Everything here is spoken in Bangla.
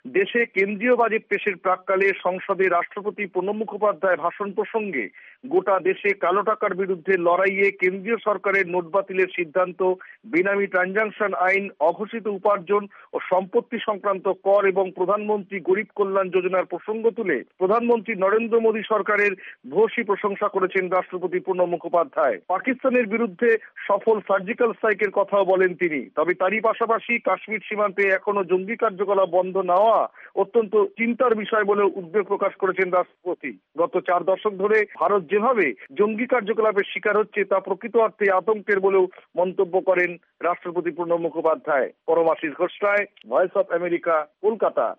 দেশে কেন্দ্রীয় বাজেট পেশের প্রাক্কালে সংসদে রাষ্ট্রপতি প্রণব মুখোপাধ্যায় ভাষণ প্রসঙ্গে গোটা দেশে কালো টাকার বিরুদ্ধে লড়াইয়ে কেন্দ্রীয় সরকারের নোট বাতিলের সিদ্ধান্ত, বেনামি ট্রানজাকশন আইন, অঘোষিত উপার্জন ও সম্পত্তি সংক্রান্ত কর এবং প্রধানমন্ত্রী গরিব কল্যাণ যোজনার প্রসঙ্গ তুলে প্রধানমন্ত্রী নরেন্দ্র মোদী সরকারের ভূয়সী প্রশংসা করেছেন রাষ্ট্রপতি প্রণব মুখোপাধ্যায়। পাকিস্তানের বিরুদ্ধে সফল সার্জিক্যাল স্ট্রাইকের কথাও বলেন তিনি। তবে তারই পাশাপাশি কাশ্মীর সীমান্তে এখনো জঙ্গি কার্যকলাপ বন্ধ না হওয়া অত্যন্ত চিন্তার বিষয় বলে উদ্বেগ প্রকাশ করেছেন রাষ্ট্রপতি। গত 4 দশক ধরে ভারত যেভাবে জঙ্গি কার্যকলাপের শিকার হচ্ছে তা প্রকৃত অর্থে আতঙ্কের বলেও মন্তব্য করেন রাষ্ট্রপতি Pranab Mukhopadhyay. Paramashis Ghosh Roy, voice of America, Kolkata.